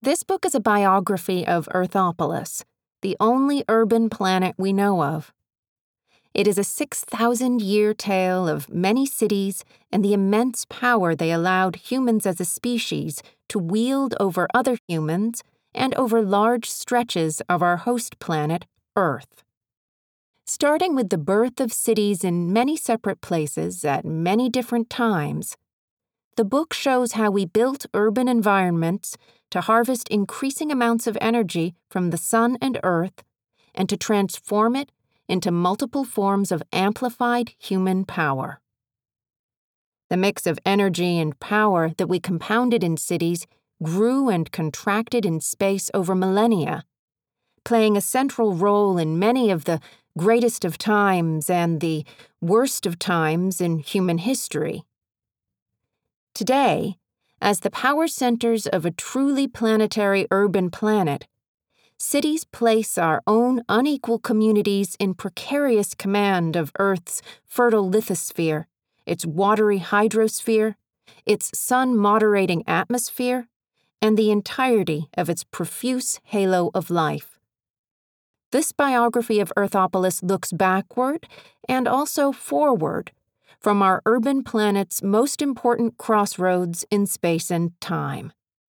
This book is a biography of Earthopolis, the only urban planet we know of. It is a 6,000-year tale of many cities and the immense power they allowed humans as a species to wield over other humans and over large stretches of our host planet, Earth. Starting with the birth of cities in many separate places at many different times, the book shows how we built urban environments to harvest increasing amounts of energy from the sun and earth and to transform it into multiple forms of amplified human power. The mix of energy and power that we compounded in cities grew and contracted in space over millennia, playing a central role in many of the greatest of times and the worst of times in human history. Today, as the power centers of a truly planetary urban planet, cities place our own unequal communities in precarious command of Earth's fertile lithosphere, its watery hydrosphere, its sun-moderating atmosphere, and the entirety of its profuse halo of life. This biography of Earthopolis looks backward and also forward from our urban planet's most important crossroads in space and time.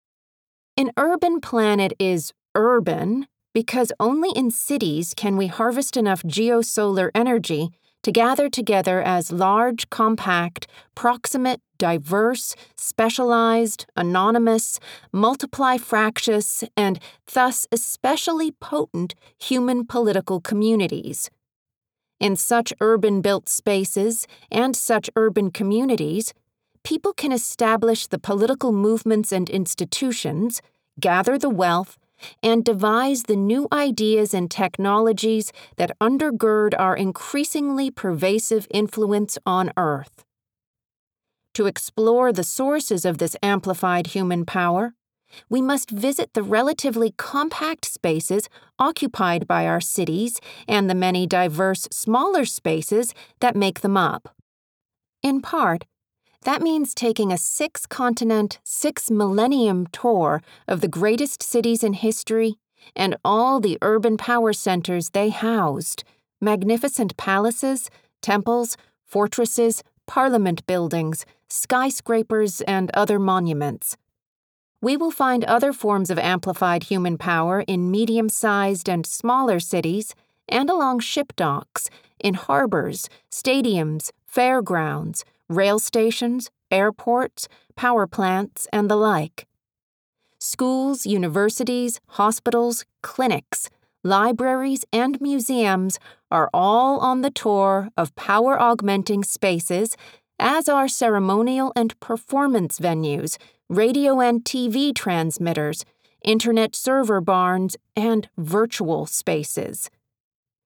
An urban planet is urban because only in cities can we harvest enough geosolar energy to gather together as large, compact, proximate, diverse, specialized, anonymous, multiply fractious, and thus especially potent human political communities. In such urban-built spaces and such urban communities, people can establish the political movements and institutions, gather the wealth, and devise the new ideas and technologies that undergird our increasingly pervasive influence on Earth. To explore the sources of this amplified human power, we must visit the relatively compact spaces occupied by our cities and the many diverse smaller spaces that make them up. In part, that means taking a 6-continent, 6-millennium tour of the greatest cities in history and all the urban power centers they housed, magnificent palaces, temples, fortresses, parliament buildings, skyscrapers, and other monuments. We will find other forms of amplified human power in medium-sized and smaller cities and along ship docks, in harbors, stadiums, fairgrounds, rail stations, airports, power plants, and the like. Schools, universities, hospitals, clinics, libraries, and museums are all on the tour of power-augmenting spaces, as are ceremonial and performance venues, radio and TV transmitters, internet server barns, and virtual spaces.